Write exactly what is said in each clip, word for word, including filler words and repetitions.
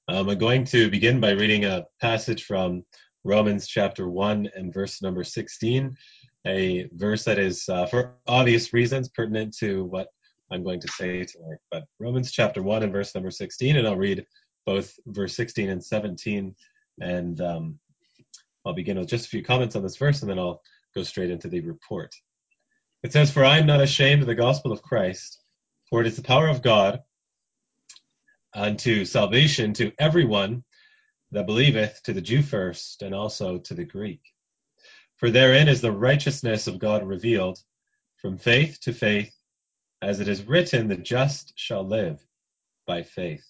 Um, I'm going to begin by reading a passage from Romans chapter one and verse number sixteen, a verse that is, uh, for obvious reasons, pertinent to what I'm going to say tonight. But Romans chapter one and verse number sixteen, and I'll read both verse sixteen and seventeen, and um, I'll begin with just a few comments on this verse, and then I'll go straight into the report. It says, "For I am not ashamed of the gospel of Christ, for it is the power of God unto salvation to everyone that believeth, to the Jew first, and also to the Greek. For therein is the righteousness of God revealed, from faith to faith, as it is written, the just shall live by faith."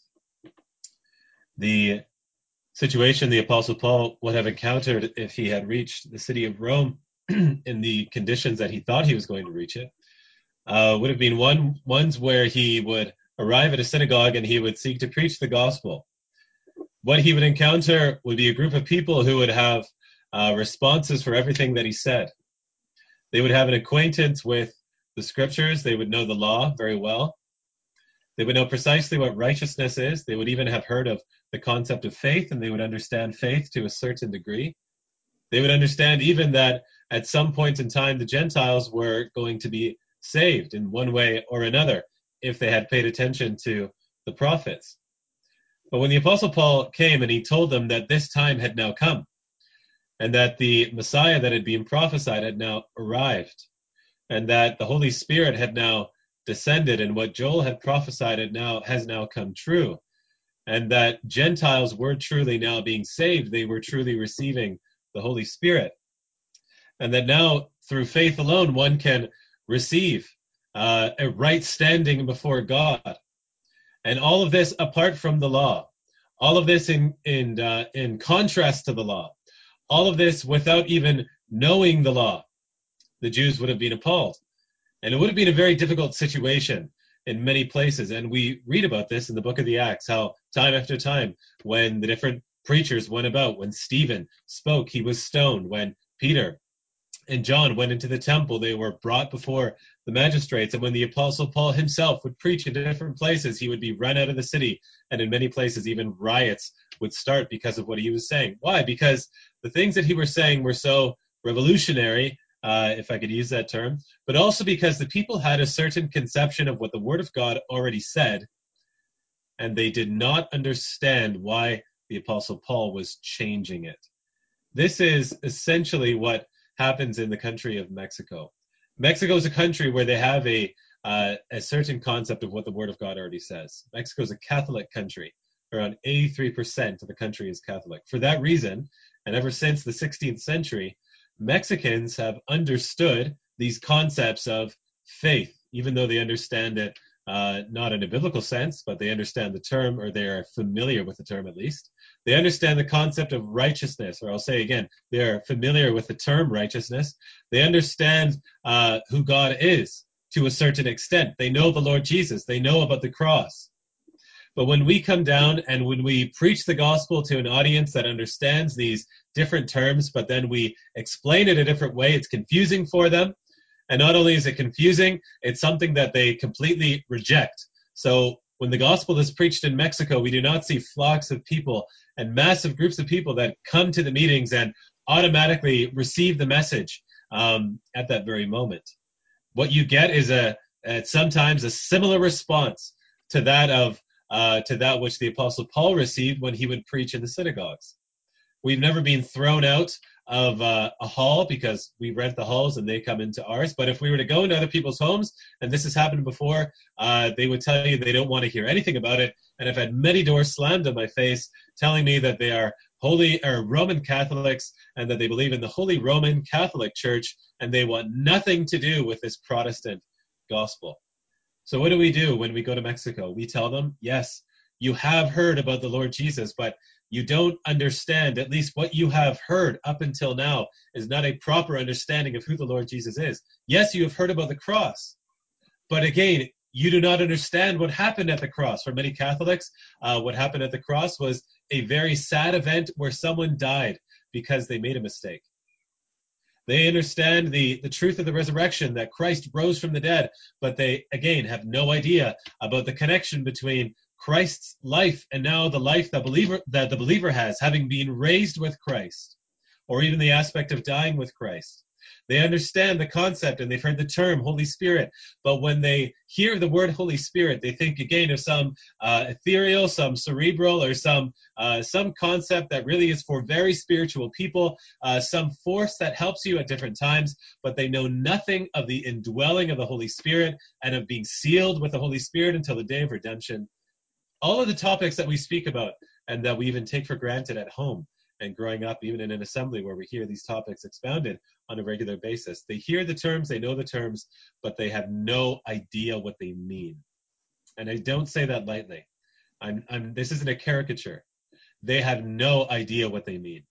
The situation the Apostle Paul would have encountered if he had reached the city of Rome in the conditions that he thought he was going to reach it, uh, would have been one ones where he would arrive at a synagogue and he would seek to preach the gospel. What he would encounter would be a group of people who would have uh, responses for everything that he said. They would have an acquaintance with the scriptures. They would know the law very well. They would know precisely what righteousness is. They would even have heard of the concept of faith, and they would understand faith to a certain degree. They would understand even that at some point in time, the Gentiles were going to be saved in one way or another if they had paid attention to the prophets. But when the Apostle Paul came and he told them that this time had now come, and that the Messiah that had been prophesied had now arrived, and that the Holy Spirit had now descended, and what Joel had prophesied had now has now come true, and that Gentiles were truly now being saved, they were truly receiving the Holy Spirit, and that now through faith alone one can receive uh, a right standing before God. And all of this apart from the law, all of this in in uh, in contrast to the law, all of this without even knowing the law. The Jews would have been appalled. And it would have been a very difficult situation in many places. And we read about this in the book of the Acts, how time after time, when the different preachers went about, when Stephen spoke, he was stoned. When Peter and John went into the temple, they were brought before the magistrates. And when the Apostle Paul himself would preach in different places, he would be run out of the city. And in many places, even riots would start because of what he was saying. Why? Because the things that he was saying were so revolutionary, uh, if I could use that term, but also because the people had a certain conception of what the Word of God already said, and they did not understand why the Apostle Paul was changing it. This is essentially what happens in the country of Mexico. Mexico is a country where they have a uh, a certain concept of what the Word of God already says. Mexico is a Catholic country. Around eighty-three percent of the country is Catholic. For that reason, and ever since the sixteenth century, Mexicans have understood these concepts of faith, even though they understand it uh, not in a biblical sense, but they understand the term, or they are familiar with the term at least. They understand the concept of righteousness, or I'll say again, they're familiar with the term righteousness. They understand uh, who God is to a certain extent. They know the Lord Jesus. They know about the cross. But when we come down and when we preach the gospel to an audience that understands these different terms, but then we explain it a different way, it's confusing for them. And not only is it confusing, it's something that they completely reject. So when the gospel is preached in Mexico, we do not see flocks of people and massive groups of people that come to the meetings and automatically receive the message um, at that very moment. What you get is a, a sometimes a similar response to that of uh, to that which the Apostle Paul received when he would preach in the synagogues. We've never been thrown out of uh, a hall because we rent the halls and they come into ours. But if we were to go into other people's homes, and this has happened before, uh, they would tell you they don't want to hear anything about it. And I've had many doors slammed in my face telling me that they are holy or Roman Catholics and that they believe in the Holy Roman Catholic Church and they want nothing to do with this Protestant gospel. So what do we do when we go to Mexico? We tell them, yes, you have heard about the Lord Jesus, but you don't understand, at least what you have heard up until now is not a proper understanding of who the Lord Jesus is. Yes, you have heard about the cross, but again, you do not understand what happened at the cross. For many Catholics, uh, what happened at the cross was a very sad event where someone died because they made a mistake. They understand the, the truth of the resurrection, that Christ rose from the dead, but they, again, have no idea about the connection between Christ's life and now the life that believer that the believer has, having been raised with Christ, or even the aspect of dying with Christ. They understand the concept and they've heard the term Holy Spirit, but when they hear the word Holy Spirit, they think again of some uh, ethereal, some cerebral, or some uh, some concept that really is for very spiritual people, uh, some force that helps you at different times, but they know nothing of the indwelling of the Holy Spirit and of being sealed with the Holy Spirit until the day of redemption. All of the topics that we speak about and that we even take for granted at home and growing up, even in an assembly where we hear these topics expounded on a regular basis. They hear the terms, they know the terms, but they have no idea what they mean. And I don't say that lightly. I'm, I'm, this isn't a caricature. They have no idea what they mean.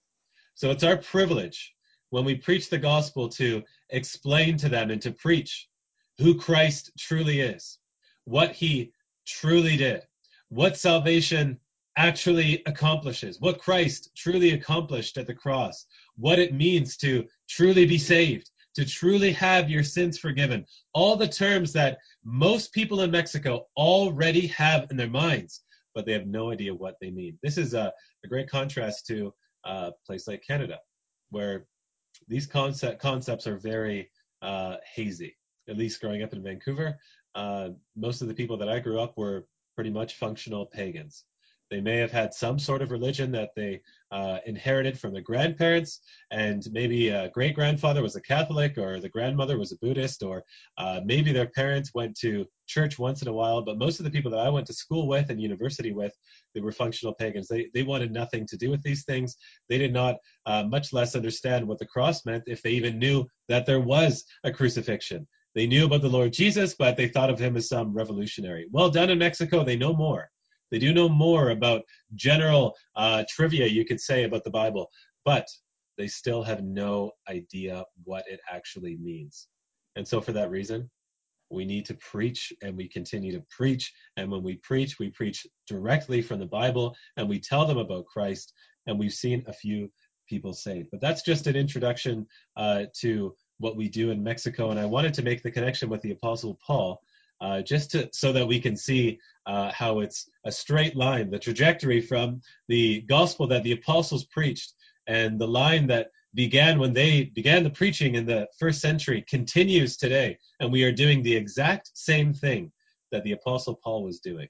So it's our privilege when we preach the gospel to explain to them and to preach who Christ truly is, what he truly did, what salvation actually accomplishes, what Christ truly accomplished at the cross, what it means to truly be saved, to truly have your sins forgiven. All the terms that most people in Mexico already have in their minds, but they have no idea what they mean. This is a, a great contrast to a place like Canada, where these concept, concepts are very uh, hazy. At least growing up in Vancouver, uh, most of the people that I grew up were pretty much functional pagans. They may have had some sort of religion that they uh, inherited from their grandparents, and maybe a great-grandfather was a Catholic, or the grandmother was a Buddhist, or uh, maybe their parents went to church once in a while. But most of the people that I went to school with and university with, they were functional pagans. They, they wanted nothing to do with these things. They did not uh, much less understand what the cross meant, if they even knew that there was a crucifixion. They knew about the Lord Jesus, but they thought of him as some revolutionary. Well, down in Mexico, they know more. They do know more about general uh, trivia, you could say, about the Bible, but they still have no idea what it actually means. And so for that reason, we need to preach, and we continue to preach. And when we preach, we preach directly from the Bible, and we tell them about Christ, and we've seen a few people saved. But that's just an introduction uh, to what we do in Mexico. And I wanted to make the connection with the Apostle Paul, uh, just to, so that we can see uh, how it's a straight line, the trajectory from the gospel that the apostles preached and the line that began when they began the preaching in the first century continues today. And we are doing the exact same thing that the Apostle Paul was doing.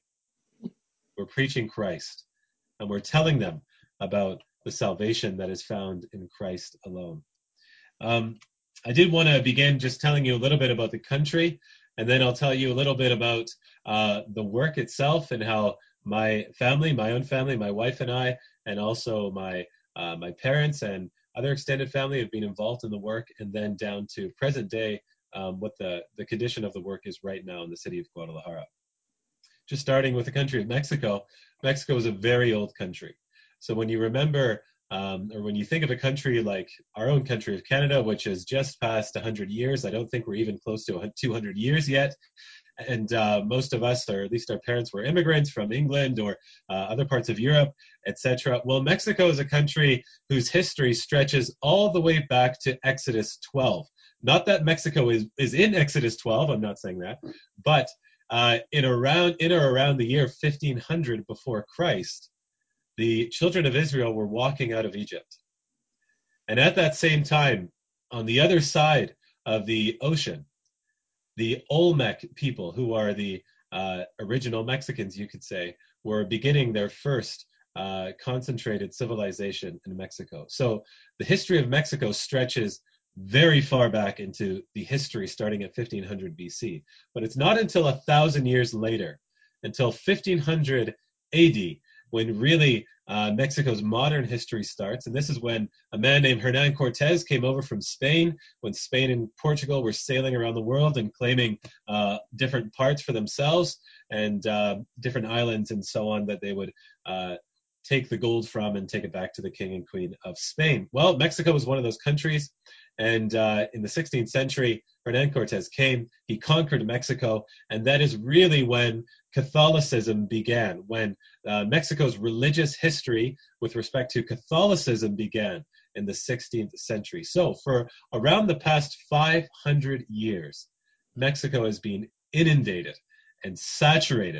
We're preaching Christ, and we're telling them about the salvation that is found in Christ alone. Um, I did want to begin just telling you a little bit about the country, and then I'll tell you a little bit about uh, the work itself and how my family, my own family, my wife and I, and also my uh, my parents and other extended family have been involved in the work, and then down to present day, um, what the, the condition of the work is right now in the city of Guadalajara. Just starting with the country of Mexico, Mexico is a very old country. So when you remember, um, or when you think of a country like our own country of Canada, which is just past one hundred years, I don't think we're even close to two hundred years yet. And uh, most of us, or at least our parents, were immigrants from England or uh, other parts of Europe, et cetera. Well, Mexico is a country whose history stretches all the way back to Exodus twelve. Not that Mexico is, is in Exodus twelve, I'm not saying that, but uh, in around in or around the year fifteen hundred before Christ, the children of Israel were walking out of Egypt. And at that same time, on the other side of the ocean, the Olmec people, who are the uh, original Mexicans, you could say, were beginning their first uh, concentrated civilization in Mexico. So the history of Mexico stretches very far back into the history starting at fifteen hundred B C. But it's not until a thousand years later, until fifteen hundred A D, when really uh, Mexico's modern history starts. And this is when a man named Hernan Cortez came over from Spain, when Spain and Portugal were sailing around the world and claiming uh, different parts for themselves and uh, different islands and so on that they would uh, take the gold from and take it back to the king and queen of Spain. Well, Mexico was one of those countries. And uh, in the sixteenth century, Hernan Cortez came, he conquered Mexico, and that is really when Catholicism began, when uh, Mexico's religious history with respect to Catholicism began in the sixteenth century. So for around the past five hundred years, Mexico has been inundated and saturated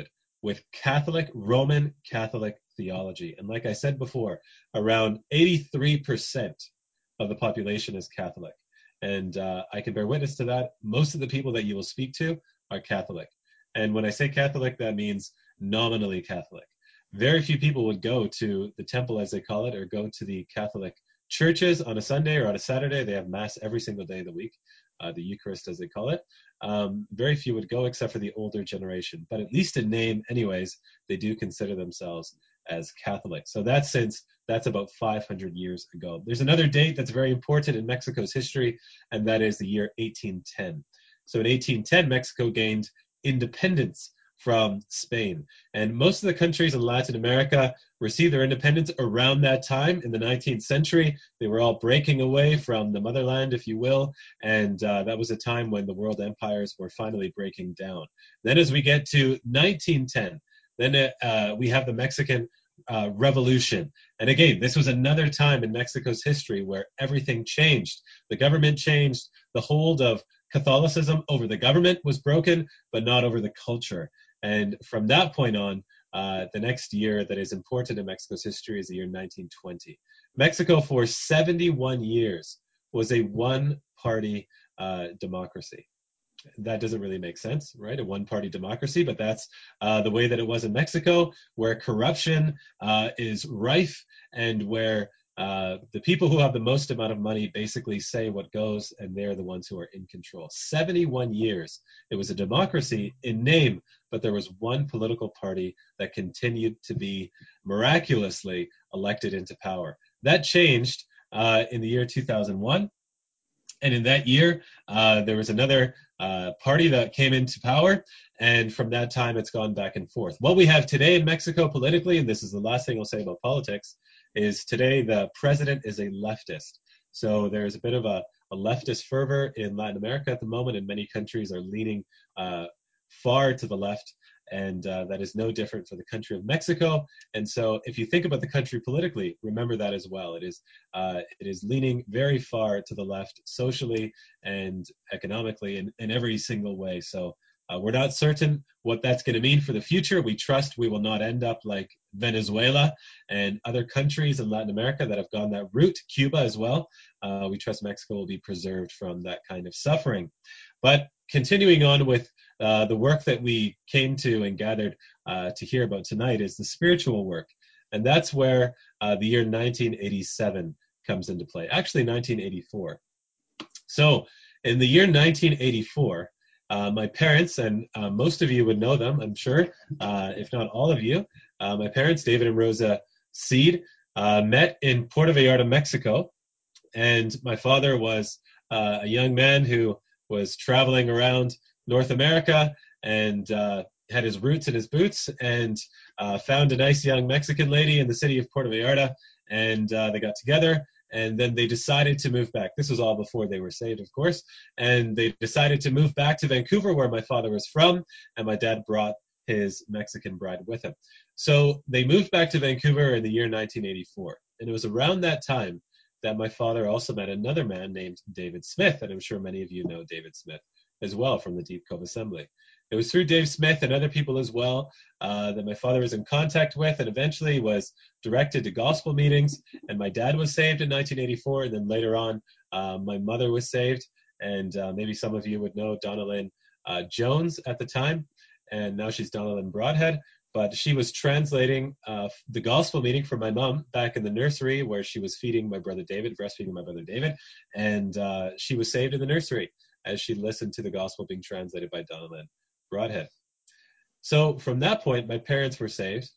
with Catholic, Roman Catholic theology. And like I said before, around eighty-three percent of the population is Catholic. And uh, I can bear witness to that. Most of the people that you will speak to are Catholic. And when I say Catholic, that means nominally Catholic. Very few people would go to the temple, as they call it, or go to the Catholic churches on a Sunday or on a Saturday. They have Mass every single day of the week, uh, the Eucharist, as they call it. Um, very few would go except for the older generation. But at least in name, anyways, they do consider themselves as Catholic. So that's since that's about five hundred years ago. There's another date that's very important in Mexico's history, and that is the year eighteen ten. So in eighteen ten, Mexico gained independence from Spain. And most of the countries in Latin America received their independence around that time in the nineteenth century. They were all breaking away from the motherland, if you will, and uh, that was a time when the world empires were finally breaking down. Then as we get to nineteen ten, then uh, we have the Mexican uh, Revolution. And again, this was another time in Mexico's history where everything changed. The government changed. The hold of Catholicism over the government was broken, but not over the culture. And from that point on, uh, the next year that is important in Mexico's history is the year nineteen twenty. Mexico for seventy-one years was a one-party uh, democracy. That doesn't really make sense, right? A one-party democracy, but that's uh, the way that it was in Mexico, where corruption uh, is rife and where uh, the people who have the most amount of money basically say what goes, and they're the ones who are in control. seventy-one years. It was a democracy in name, but there was one political party that continued to be miraculously elected into power. That changed uh, in the year two thousand one. And in that year, uh, there was another uh, party that came into power. And from that time, it's gone back and forth. What we have today in Mexico politically, and this is the last thing I'll say about politics, is today the president is a leftist. So there's a bit of a, a leftist fervor in Latin America at the moment, and many countries are leaning uh, far to the left. And uh, that is no different for the country of Mexico. And so if you think about the country politically, remember that as well. It is uh, it is leaning very far to the left socially and economically in, in every single way. So uh, we're not certain what that's going to mean for the future. We trust we will not end up like Venezuela and other countries in Latin America that have gone that route, Cuba as well. Uh, we trust Mexico will be preserved from that kind of suffering. But continuing on with uh, the work that we came to and gathered uh, to hear about tonight is the spiritual work. And that's where uh, the year nineteen eighty-seven comes into play. Actually, nineteen eighty-four. So in the year nineteen eighty-four, uh, my parents, and uh, most of you would know them, I'm sure, uh, if not all of you, uh, my parents, David and Rosa Seed, uh, met in Puerto Vallarta, Mexico. And my father was uh, a young man who was traveling around North America and uh, had his roots in his boots and uh, found a nice young Mexican lady in the city of Puerto Vallarta, and uh, they got together, and then they decided to move back. This was all before they were saved, of course, and they decided to move back to Vancouver, where my father was from, and my dad brought his Mexican bride with him. So they moved back to Vancouver in the year nineteen eighty-four, and it was around that time that my father also met another man named David Smith, and I'm sure many of you know David Smith as well from the Deep Cove Assembly. It was through Dave Smith and other people as well uh, that my father was in contact with, and eventually was directed to gospel meetings, and my dad was saved in nineteen eighty-four, and then later on uh, my mother was saved, and uh, maybe some of you would know Donna Lynn uh, Jones at the time, and now she's Donna Lynn Broadhead. But she was translating uh, the gospel meeting for my mom back in the nursery where she was feeding my brother David, breastfeeding my brother David. And uh, she was saved in the nursery as she listened to the gospel being translated by Donna Lynn Broadhead. So from that point, my parents were saved.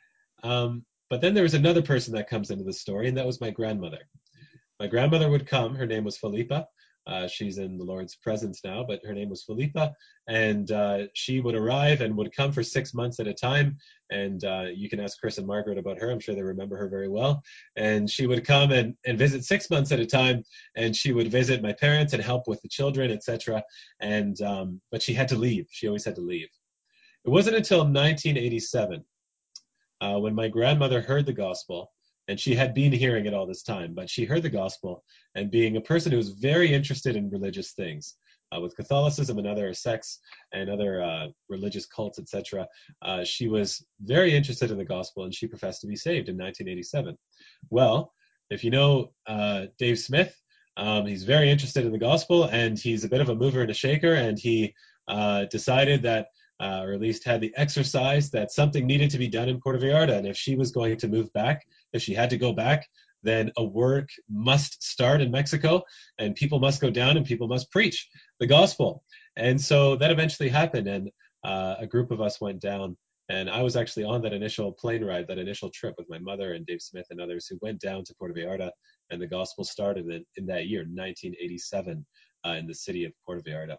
Um, but then there was another person that comes into the story, and that was my grandmother. My grandmother would come. Her name was Felipa. Uh, she's in the Lord's presence now, but her name was Felipa, and uh, she would arrive and would come for six months at a time. And uh, you can ask Chris and Margaret about her. I'm sure they remember her very well. And she would come and, and visit six months at a time, and she would visit my parents and help with the children, et cetera. And um, but she had to leave. She always had to leave. It wasn't until nineteen eighty-seven uh, when my grandmother heard the gospel. And she had been hearing it all this time, but she heard the gospel, and being a person who was very interested in religious things, uh, with Catholicism and other sects and other uh, religious cults, et cetera. Uh, she was very interested in the gospel, and she professed to be saved in nineteen eighty-seven. Well, if you know uh, Dave Smith, um, he's very interested in the gospel, and he's a bit of a mover and a shaker, and he uh, decided that, uh, or at least had the exercise, that something needed to be done in Puerto Vallarta, and if she was going to move back, if she had to go back, then a work must start in Mexico, and people must go down and people must preach the gospel. And so that eventually happened, and uh, a group of us went down, and I was actually on that initial plane ride, that initial trip with my mother and Dave Smith and others who went down to Puerto Vallarta, and the gospel started in, in that year, nineteen eighty-seven, uh, in the city of Puerto Vallarta.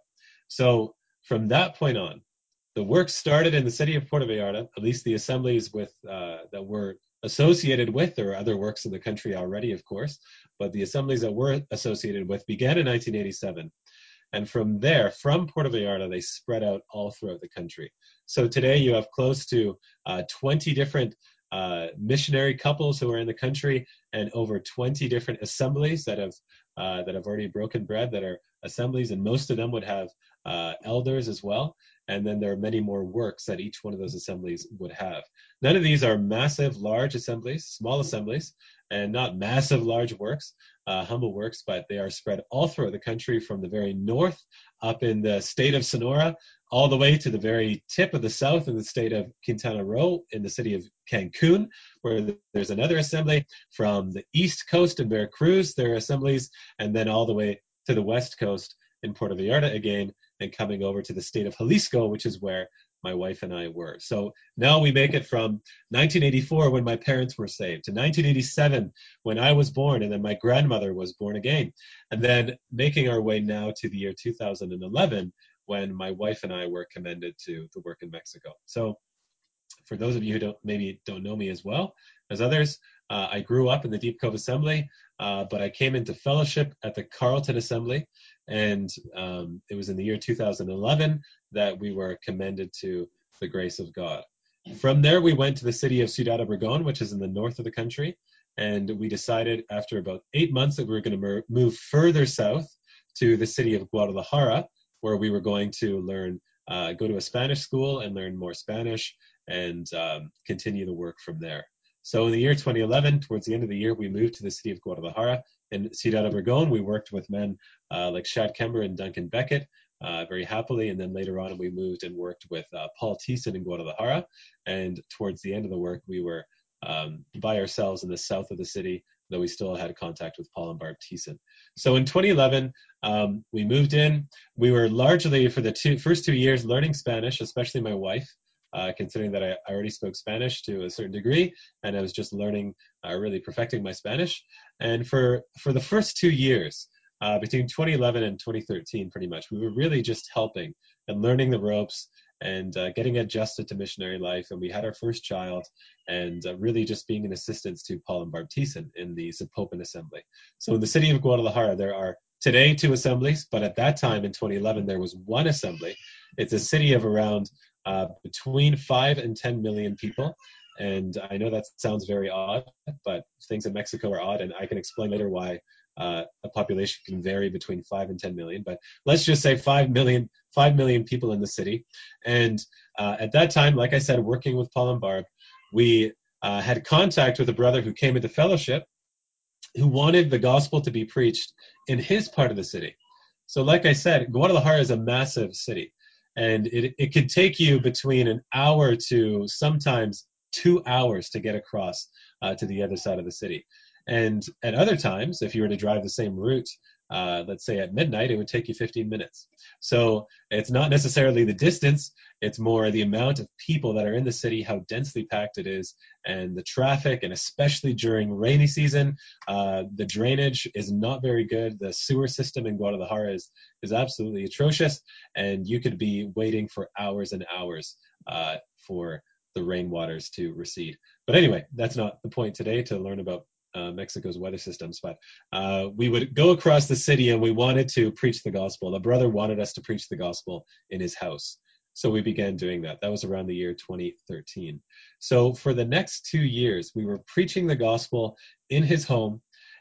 So from that point on, the work started in the city of Puerto Vallarta, at least the assemblies with uh, that were associated with. There were other works in the country already, of course, but the assemblies that were associated with began in nineteen eighty-seven. And from there, from Puerto Vallarta, they spread out all throughout the country. So today you have close to uh, twenty different uh, missionary couples who are in the country, and over twenty different assemblies that have uh, that have already broken bread, that are assemblies, and most of them would have uh, elders as well. And then there are many more works that each one of those assemblies would have. None of these are massive, large assemblies, small assemblies, and not massive, large works, uh, humble works, but they are spread all throughout the country, from the very north up in the state of Sonora, all the way to the very tip of the south in the state of Quintana Roo, in the city of Cancun, where there's another assembly. From the east coast in Veracruz, there are assemblies, and then all the way to the west coast in Puerto Vallarta again, and coming over to the state of Jalisco, which is where my wife and I were. So now we make it from nineteen eighty-four, when my parents were saved, to nineteen eighty-seven, when I was born, and then my grandmother was born again, and then making our way now to the year two thousand eleven, when my wife and I were commended to the work in Mexico. So for those of you who don't maybe don't know me as well as others, uh, I grew up in the Deep Cove Assembly, uh, but I came into fellowship at the Carlton Assembly, and um, it was in the year two thousand eleven that we were commended to the grace of God. From there, we went to the city of Ciudad Obregón, which is in the north of the country, and we decided after about eight months that we were going to move further south to the city of Guadalajara, where we were going to learn, uh, go to a Spanish school and learn more Spanish, and um, continue the work from there. So in the year twenty eleven, towards the end of the year, we moved to the city of Guadalajara. In Ciudad Obregón, we worked with men uh, like Shad Kember and Duncan Beckett uh, very happily. And then later on, we moved and worked with uh, Paul Thiessen in Guadalajara. And towards the end of the work, we were um, by ourselves in the south of the city, though we still had contact with Paul and Barb Thiessen. So in twenty eleven, um, we moved in. We were largely, for the two, first two years, learning Spanish, especially my wife. Uh, considering that I, I already spoke Spanish to a certain degree, and I was just learning, uh, really perfecting my Spanish. And for, for the first two years, uh, between twenty eleven and twenty thirteen, pretty much, we were really just helping and learning the ropes and uh, getting adjusted to missionary life. And we had our first child, and uh, really just being an assistance to Paul and Barb Thiessen in the Zapopan Assembly. So in the city of Guadalajara, there are today two assemblies, but at that time in twenty eleven, there was one assembly. It's a city of around Uh, between five and ten million people. And I know that sounds very odd, but things in Mexico are odd, and I can explain later why uh, a population can vary between five and ten million. But let's just say five million, five million people in the city. And uh, at that time, like I said, working with Paul and Barb, we uh, had contact with a brother who came into fellowship who wanted the gospel to be preached in his part of the city. So like I said, Guadalajara is a massive city. And it, it could take you between an hour to sometimes two hours to get across uh, to the other side of the city. And at other times, if you were to drive the same route, uh, let's say at midnight, it would take you fifteen minutes. So it's not necessarily the distance, it's more the amount of people that are in the city, how densely packed it is, and the traffic, and especially during rainy season, uh, the drainage is not very good. The sewer system in Guadalajara is, is absolutely atrocious, and you could be waiting for hours and hours uh, for the rainwaters to recede. But anyway, that's not the point today, to learn about uh, Mexico's weather systems. But uh, we would go across the city, and we wanted to preach the gospel. A brother wanted us to preach the gospel in his house. So we began doing that. That was around the year twenty thirteen. So for the next two years, we were preaching the gospel in his home.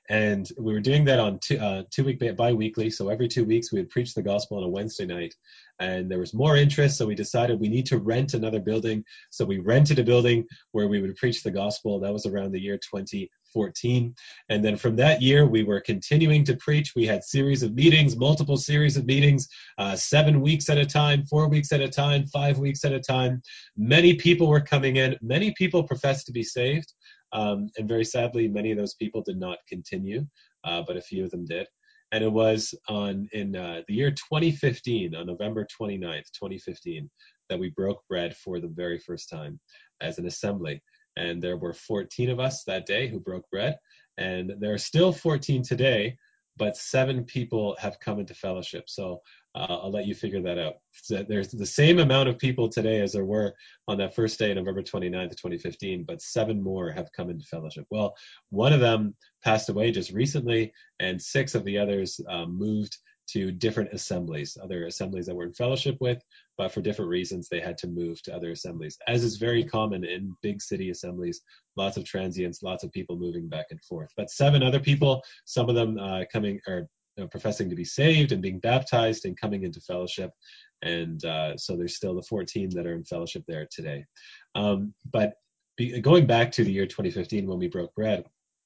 and we were doing that on two, uh, two week bi-weekly. So every two weeks we would preach the gospel on a Wednesday night, and there was more interest. So we decided we need to rent another building. So we rented a building where we would preach the gospel. That was around the year twenty fourteen. And then from that year, we were continuing to preach. We had series of meetings, multiple series of meetings, uh, seven weeks at a time, four weeks at a time, five weeks at a time. Many people were coming in. Many people professed to be saved. Um, and very sadly, many of those people did not continue, uh, but a few of them did. And it was on in uh, the year twenty fifteen, on November twenty-ninth, twenty fifteen, that we broke bread for the very first time as an assembly. And there were fourteen of us that day who broke bread. And there are still fourteen today, but seven people have come into fellowship. So uh, I'll let you figure that out. So there's the same amount of people today as there were on that first day, November twenty-ninth, twenty fifteen, but seven more have come into fellowship. Well, one of them passed away just recently, and six of the others um, moved to different assemblies, other assemblies that we're in fellowship with, but for different reasons they had to move to other assemblies, as is very common in big city assemblies. Lots of transients, lots of people moving back and forth. But seven other people, some of them uh, coming or you know, professing to be saved and being baptized and coming into fellowship. And uh, so there's still the fourteen that are in fellowship there today. Um, but be, going back to the year twenty fifteen when we broke bread,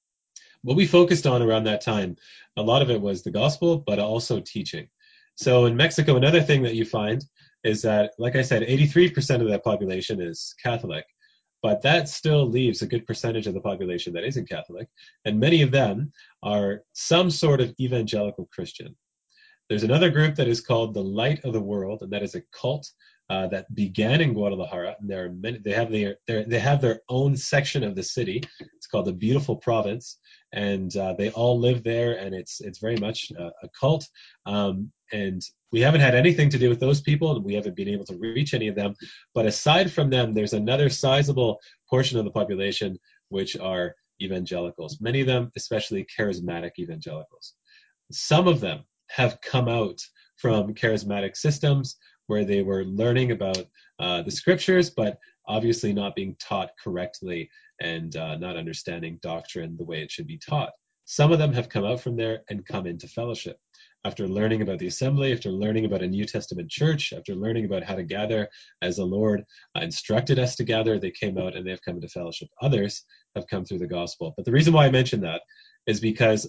what we focused on around that time, a lot of it was the gospel, but also teaching. So in Mexico, another thing that you find is that, like I said, eighty-three percent of that population is Catholic, but that still leaves a good percentage of the population that isn't Catholic, and many of them are some sort of evangelical Christian. There's another group that is called the Light of the World, and that is a cult uh, that began in Guadalajara. And there are many, they have their, their they have their own section of the city. It's called the Beautiful Province, and uh, they all live there. And it's it's very much a, a cult. Um, and we haven't had anything to do with those people, and we haven't been able to reach any of them. But aside from them, there's another sizable portion of the population which are evangelicals. Many of them, especially charismatic evangelicals. Some of them have come out from charismatic systems where they were learning about uh, the scriptures, but obviously not being taught correctly and uh, not understanding doctrine the way it should be taught. Some of them have come out from there and come into fellowship. After learning about the assembly, after learning about a New Testament church, after learning about how to gather as the Lord uh, instructed us to gather, they came out and they've come into fellowship. Others have come through the gospel. But the reason why I mention that is because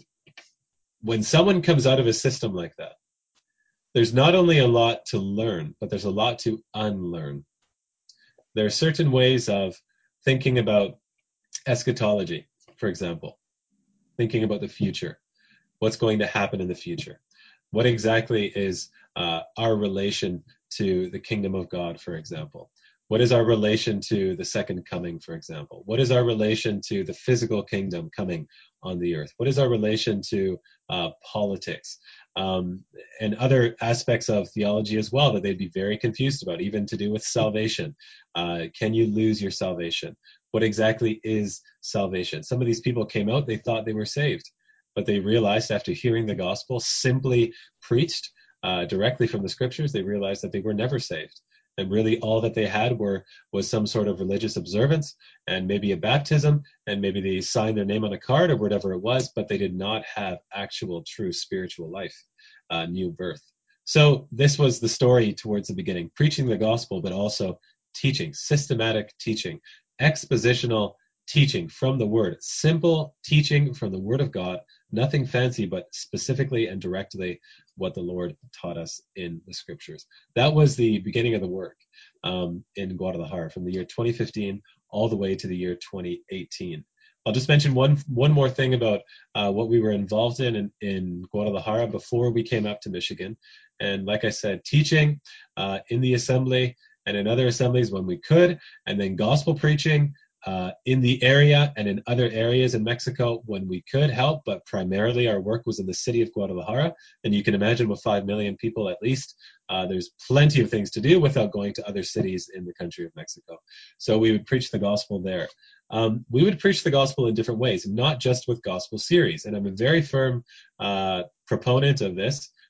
when someone comes out of a system like that, there's not only a lot to learn, but there's a lot to unlearn. There are certain ways of thinking about eschatology, for example, thinking about the future, what's going to happen in the future. What exactly is uh, our relation to the kingdom of God, for example? What is our relation to the second coming, for example? What is our relation to the physical kingdom coming on the earth? What is our relation to uh, politics um, and other aspects of theology as well that they'd be very confused about, even to do with salvation? Uh, can you lose your salvation? What exactly is salvation? Some of these people came out, they thought they were saved, but they realized after hearing the gospel simply preached uh, directly from the scriptures, they realized that they were never saved. And really all that they had were was some sort of religious observance and maybe a baptism, and maybe they signed their name on a card or whatever it was, but they did not have actual true spiritual life, uh, new birth. So this was the story towards the beginning, preaching the gospel, but also teaching, systematic teaching, expositional teaching from the word, simple teaching from the word of God, nothing fancy, but specifically and directly what the Lord taught us in the scriptures. That was the beginning of the work um, in Guadalajara from the year twenty fifteen all the way to the year twenty eighteen. I'll just mention one one more thing about uh, what we were involved in, in in Guadalajara before we came up to Michigan. And like I said, teaching uh, in the assembly and in other assemblies when we could, and then gospel preaching Uh, in the area and in other areas in Mexico when we could help, but primarily our work was in the city of Guadalajara. And you can imagine with five million people at least, uh, there's plenty of things to do without going to other cities in the country of Mexico. So we would preach the gospel there. Um, we would preach the gospel in different ways, not just with gospel series. And I'm a very firm uh, proponent of this,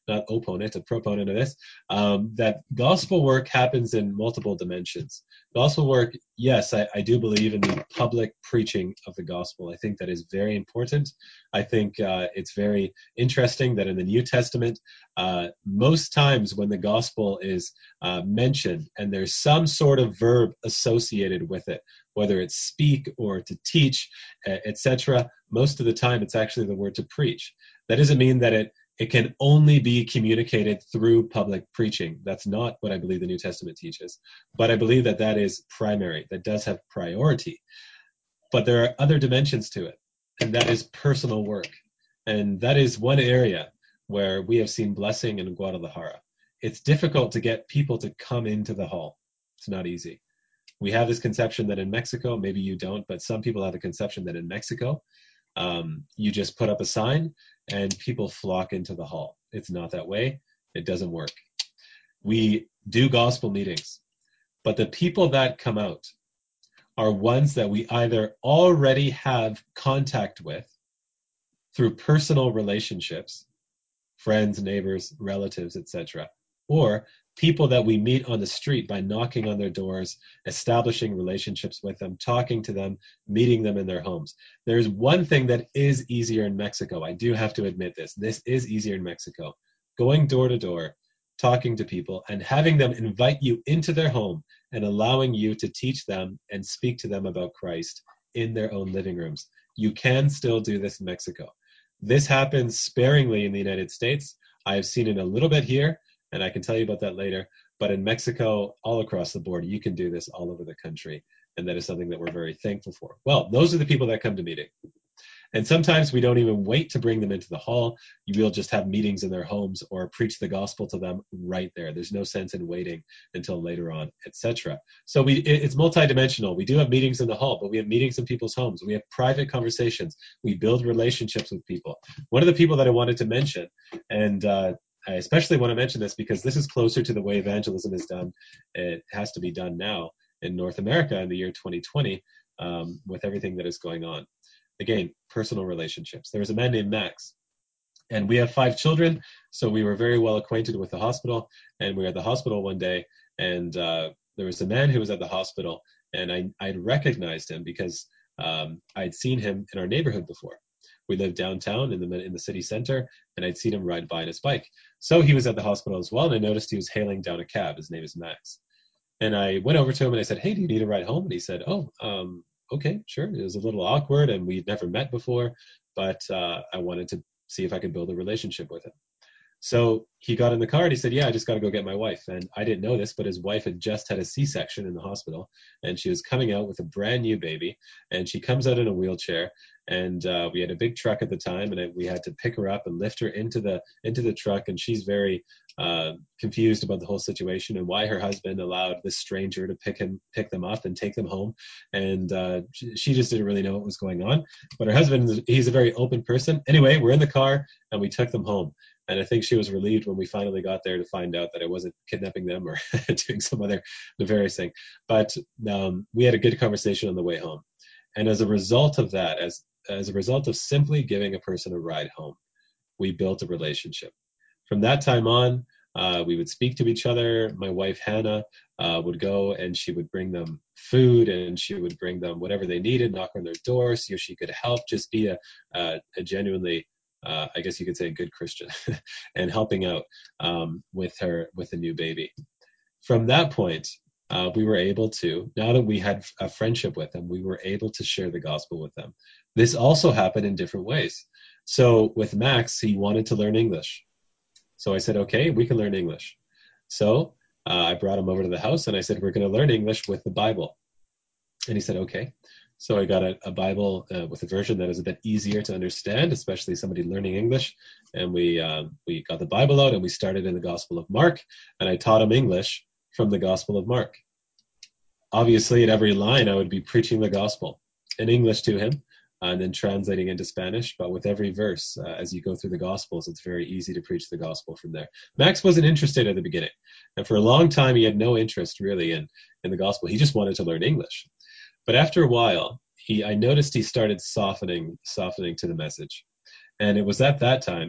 not opponent, a proponent of this, um, that gospel work happens in multiple dimensions. Gospel work, yes, I, I do believe in the public preaching of the gospel. I think that is very important. I think uh, it's very interesting that in the New Testament, uh, most times when the gospel is uh, mentioned and there's some sort of verb associated with it, whether it's speak or to teach, et cetera, most of the time it's actually the word to preach. That doesn't mean that it it can only be communicated through public preaching. That's not what I believe the New Testament teaches. But I believe that that is primary, that does have priority. But there are other dimensions to it, and that is personal work. And that is one area where we have seen blessing in Guadalajara. It's difficult to get people to come into the hall. It's not easy. We have this conception that in Mexico, maybe you don't, but some people have the conception that in Mexico, um, you just put up a sign and people flock into the hall. It's not that way. It doesn't work. We do gospel meetings, but the people that come out are ones that we either already have contact with through personal relationships, friends, neighbors, relatives, et cetera, or people that we meet on the street by knocking on their doors, establishing relationships with them, talking to them, meeting them in their homes. There's one thing that is easier in Mexico. I do have to admit this. This is easier in Mexico. Going door to door, talking to people, and having them invite you into their home and allowing you to teach them and speak to them about Christ in their own living rooms. You can still do this in Mexico. This happens sparingly in the United States. I have seen it a little bit here, and I can tell you about that later. But in Mexico, all across the board, you can do this all over the country, and that is something that we're very thankful for. Well, those are the people that come to meeting. And sometimes we don't even wait to bring them into the hall. You will just have meetings in their homes or preach the gospel to them right there. There's no sense in waiting until later on, et cetera. So we, it's multidimensional. We do have meetings in the hall, but we have meetings in people's homes. We have private conversations. We build relationships with people. One of the people that I wanted to mention, and uh, I especially want to mention this because this is closer to the way evangelism is done. It has to be done now in North America in the year twenty twenty um, with everything that is going on. Again, personal relationships. There was a man named Max, and we have five children, so we were very well acquainted with the hospital, and we were at the hospital one day, and uh, there was a man who was at the hospital, and I, I'd recognized him because um, I'd seen him in our neighborhood before. We lived downtown in the in the city center, and I'd seen him ride by in his bike. So he was at the hospital as well, and I noticed he was hailing down a cab. His name is Max. And I went over to him and I said, "Hey, do you need a ride home?" And he said, "Oh, um, okay, sure." It was a little awkward and we'd never met before, but uh, I wanted to see if I could build a relationship with him. So he got in the car and he said, "Yeah, I just got to go get my wife." And I didn't know this, but his wife had just had a C-section in the hospital, and she was coming out with a brand new baby. And she comes out in a wheelchair, and uh, we had a big truck at the time, and I, we had to pick her up and lift her into the into the truck. And she's very uh, confused about the whole situation and why her husband allowed this stranger to pick him, pick them up and take them home. And uh, she, she just didn't really know what was going on. But her husband, he's a very open person. Anyway, we're in the car and we took them home. And I think she was relieved when we finally got there to find out that I wasn't kidnapping them or doing some other nefarious thing. But um, we had a good conversation on the way home. And as a result of that, as as a result of simply giving a person a ride home, we built a relationship. From that time on, uh, we would speak to each other. My wife, Hannah, uh, would go and she would bring them food and she would bring them whatever they needed, knock on their door, see if she could help, just be a, a, a genuinely Uh, I guess you could say a good Christian and helping out um, with her, with a new baby. From that point, uh, we were able to, now that we had a friendship with them, we were able to share the gospel with them. This also happened in different ways. So with Max, he wanted to learn English. So I said, okay, we can learn English. So uh, I brought him over to the house and I said, we're going to learn English with the Bible. And he said, okay. So I got a, a Bible uh, with a version that is a bit easier to understand, especially somebody learning English. And we um, we got the Bible out and we started in the Gospel of Mark. And I taught him English from the Gospel of Mark. Obviously, at every line, I would be preaching the gospel in English to him and then translating into Spanish. But with every verse, uh, as you go through the Gospels, it's very easy to preach the gospel from there. Max wasn't interested at the beginning. And for a long time, he had no interest really in, in the gospel. He just wanted to learn English. But after a while, he I noticed he started softening softening to the message. And it was at that time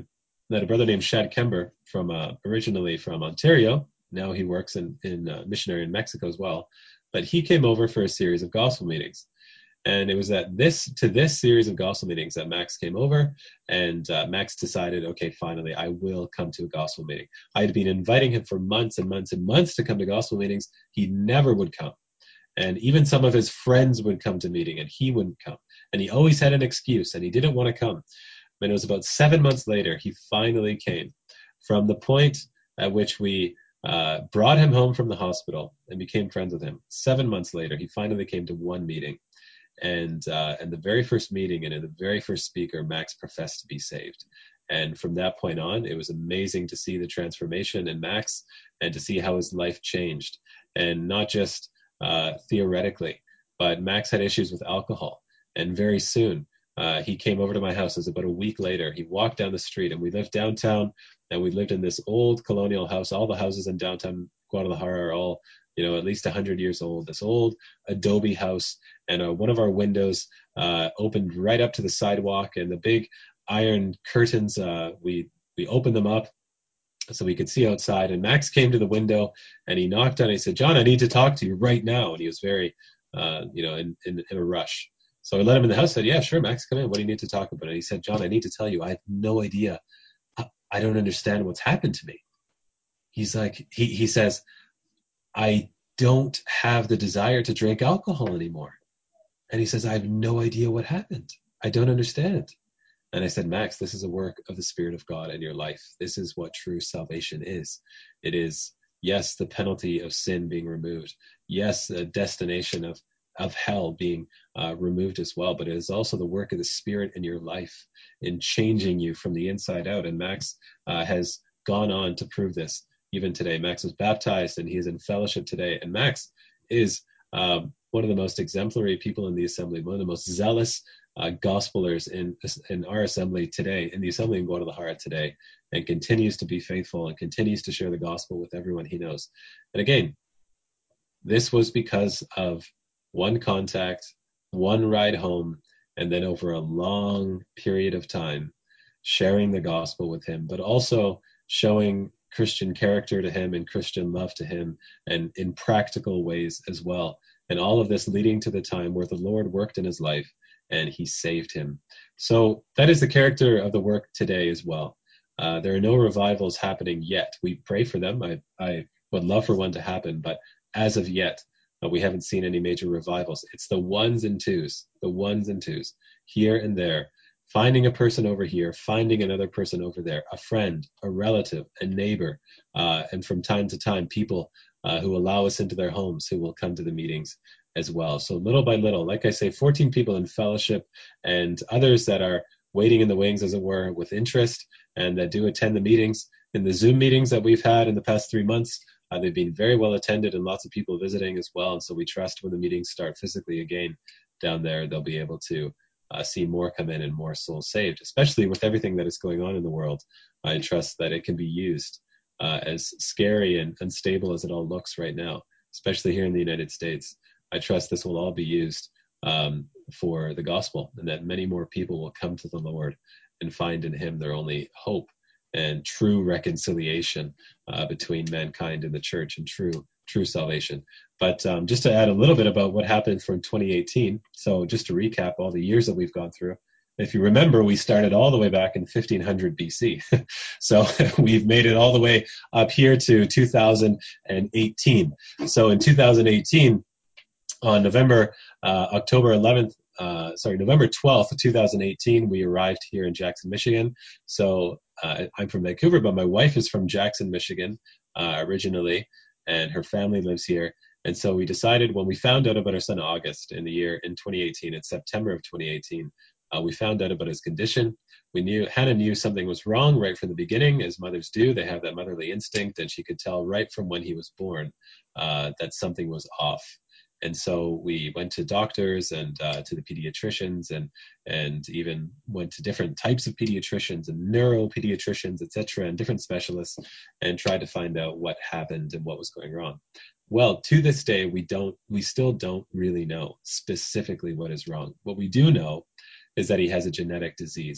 that a brother named Shad Kember from uh, originally from Ontario. Now he works in in uh, missionary in Mexico as well. But he came over for a series of gospel meetings. And it was at this to this series of gospel meetings that Max came over, and uh, Max decided, okay, finally, I will come to a gospel meeting. I had been inviting him for months and months and months to come to gospel meetings. He never would come. And even some of his friends would come to meeting, and he wouldn't come. And he always had an excuse, and he didn't want to come. And it was about seven months later, he finally came. From the point at which we uh, brought him home from the hospital and became friends with him, seven months later, he finally came to one meeting. And uh, and the very first meeting and in the very first speaker, Max professed to be saved. And from that point on, it was amazing to see the transformation in Max and to see how his life changed. And not just uh, theoretically, but Max had issues with alcohol. And very soon, uh, he came over to my house. It was about a week later. He walked down the street, and we lived downtown, and we lived in this old colonial house. All the houses in downtown Guadalajara are all, you know, at least one hundred years old. This old adobe house, and uh, one of our windows uh, opened right up to the sidewalk, and the big iron curtains, uh, we we opened them up so we could see outside. And Max came to the window, and he knocked on it. He said, "John, I need to talk to you right now." And he was very, uh, you know, in, in, in a rush. So I let him in the house. Said, "Yeah, sure, Max, come in. What do you need to talk about?" And he said, "John, I need to tell you, I have no idea. I, I don't understand what's happened to me." He's like, he he says, "I don't have the desire to drink alcohol anymore." And he says, "I have no idea what happened. I don't understand." And I said, "Max, this is a work of the Spirit of God in your life. This is what true salvation is. It is, yes, the penalty of sin being removed. Yes, the destination of, of hell being uh, removed as well. But it is also the work of the Spirit in your life in changing you from the inside out." And Max uh, has gone on to prove this even today. Max was baptized, and he is in fellowship today. And Max is um, one of the most exemplary people in the assembly, one of the most zealous uh, gospelers in in our assembly today, in the assembly in Guadalajara today, and continues to be faithful and continues to share the gospel with everyone he knows. And again, this was because of one contact, one ride home, and then over a long period of time, sharing the gospel with him, but also showing Christian character to him and Christian love to him, and in practical ways as well. And all of this leading to the time where the Lord worked in his life and he saved him. So that is the character of the work today as well. Uh, there are no revivals happening yet. We pray for them. I, I would love for one to happen, but as of yet, uh, we haven't seen any major revivals. It's the ones and twos, the ones and twos, here and there, finding a person over here, finding another person over there, a friend, a relative, a neighbor, uh, and from time to time, people uh, who allow us into their homes who will come to the meetings as well. So little by little, like I say, fourteen people in fellowship, and others that are waiting in the wings, as it were, with interest, and that do attend the meetings. In the Zoom meetings that we've had in the past three months, uh, they've been very well attended, and lots of people visiting as well. And so we trust when the meetings start physically again down there, they'll be able to uh, see more come in and more souls saved, especially with everything that is going on in the world. I trust that it can be used, uh, as scary and unstable as it all looks right now, especially here in the United States. I trust this will all be used um, for the gospel, and that many more people will come to the Lord and find in him their only hope and true reconciliation uh, between mankind and the church, and true true salvation. But um, just to add a little bit about what happened from twenty eighteen, so just to recap all the years that we've gone through. If you remember, we started all the way back in fifteen hundred B C. So we've made it all the way up here to two thousand eighteen. So in two thousand eighteen, on November, uh, October eleventh, uh, sorry, November twelfth, twenty eighteen, we arrived here in Jackson, Michigan. So uh, I'm from Vancouver, but my wife is from Jackson, Michigan, uh, originally, and her family lives here. And so we decided, when we found out about our son August in the year in twenty eighteen, in September of twenty eighteen, uh, we found out about his condition. We knew, Hannah knew something was wrong right from the beginning, as mothers do. They have that motherly instinct, and she could tell right from when he was born uh, that something was off. And so we went to doctors and uh, to the pediatricians, and and even went to different types of pediatricians and neuropediatricians, et cetera, and different specialists, and tried to find out what happened and what was going wrong. Well, to this day, we don't, we still don't really know specifically what is wrong. What we do know is that he has a genetic disease.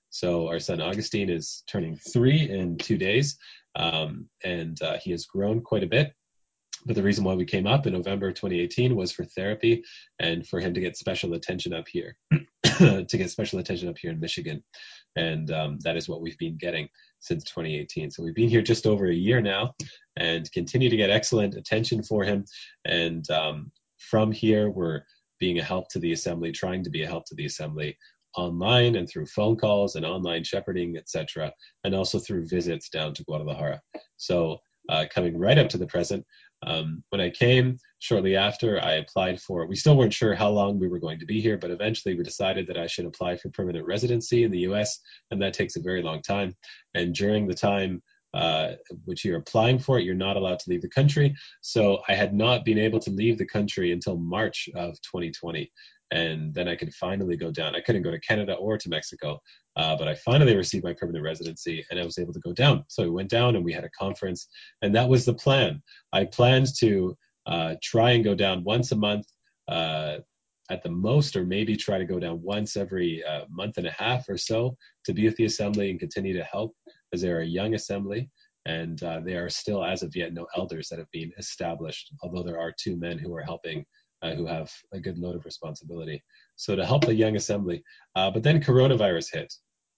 So our son Augustine is turning three in two days, um, and uh, he has grown quite a bit. But the reason why we came up in November twenty eighteen was for therapy and for him to get special attention up here, to get special attention up here in Michigan. And um, that is what we've been getting since twenty eighteen. So we've been here just over a year now and continue to get excellent attention for him. And um, from here, we're being a help to the assembly, trying to be a help to the assembly online and through phone calls and online shepherding, et cetera, and also through visits down to Guadalajara. So uh, coming right up to the present, um, when I came shortly after, I applied for, we still weren't sure how long we were going to be here, but eventually we decided that I should apply for permanent residency in the U S, and that takes a very long time. And during the time uh, which you're applying for it, you're not allowed to leave the country. So I had not been able to leave the country until March of twenty twenty. And then I could finally go down. I couldn't go to Canada or to Mexico, uh, but I finally received my permanent residency and I was able to go down. So we went down and we had a conference, and that was the plan. I planned to uh, try and go down once a month uh, at the most, or maybe try to go down once every uh, month and a half or so to be with the assembly and continue to help, as they're a young assembly. And uh, there are still, as of yet, no elders that have been established, although there are two men who are helping, uh, who have a good load of responsibility. So to help the young assembly. Uh, but then coronavirus hit,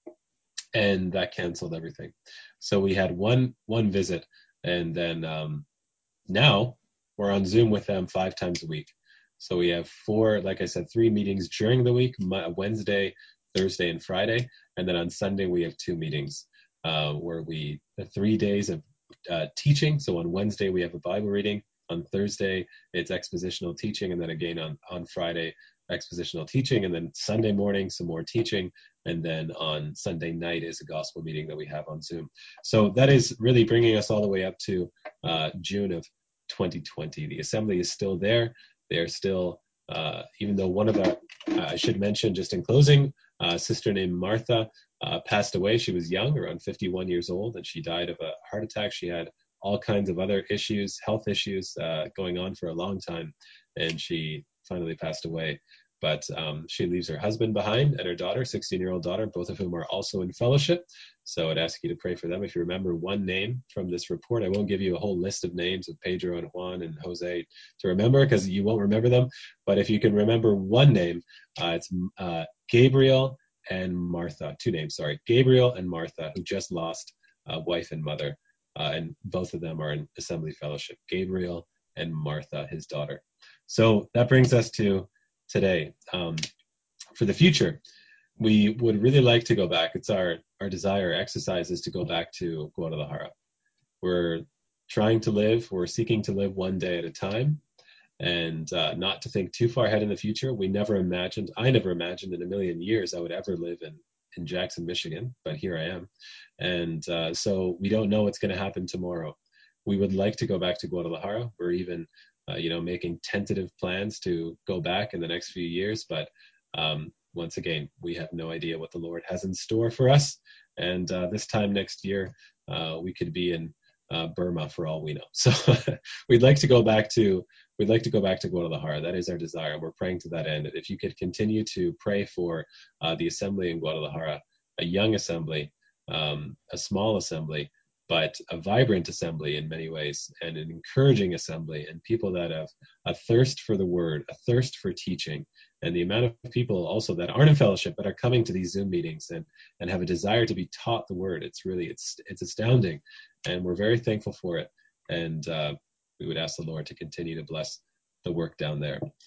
and that canceled everything. So we had one one visit, and then um, now we're on Zoom with them five times a week. So we have four, like I said, three meetings during the week: Wednesday, Thursday, and Friday. And then on Sunday, we have two meetings uh, where we, the three days of uh, teaching. So on Wednesday, we have a Bible reading. On Thursday, it's expositional teaching. And then again on, on Friday, expositional teaching. And then Sunday morning, some more teaching. And then on Sunday night is a gospel meeting that we have on Zoom. So that is really bringing us all the way up to uh, June of twenty twenty. The assembly is still there. They are still, uh, even though one of the, uh, I should mention just in closing, a sister named Martha uh, passed away. She was young, around fifty-one years old, and she died of a heart attack. She had all kinds of other issues, health issues uh, going on for a long time, and she finally passed away. But um, she leaves her husband behind and her daughter, sixteen-year-old daughter, both of whom are also in fellowship. So I'd ask you to pray for them. If you remember one name from this report, I won't give you a whole list of names of Pedro and Juan and Jose to remember, because you won't remember them. But if you can remember one name, uh, it's uh, Gabriel and Martha. Two names, sorry. Gabriel and Martha, who just lost a wife and mother. Uh, and both of them are in Assembly Fellowship. Gabriel and Martha, his daughter. So that brings us to today. Um, for the future, we would really like to go back. It's our, our desire, exercise is to go back to Guadalajara. We're trying to live, we're seeking to live one day at a time, and uh, not to think too far ahead in the future. We never imagined, I never imagined in a million years I would ever live in, in Jackson, Michigan, but here I am. And uh, so we don't know what's going to happen tomorrow. We would like to go back to Guadalajara. We're even Uh, you know, making tentative plans to go back in the next few years. But um, once again, we have no idea what the Lord has in store for us. And uh, this time next year, uh, we could be in uh, Burma for all we know. So we'd like to go back to we'd like to go back to Guadalajara. That is our desire. We're praying to that end. And if you could continue to pray for uh, the assembly in Guadalajara, a young assembly, um, a small assembly, but a vibrant assembly in many ways, and an encouraging assembly, and people that have a thirst for the word, a thirst for teaching, and the amount of people also that aren't in fellowship but are coming to these Zoom meetings and and have a desire to be taught the word. It's really it's it's astounding, and we're very thankful for it. And uh, we would ask the Lord to continue to bless the work down there.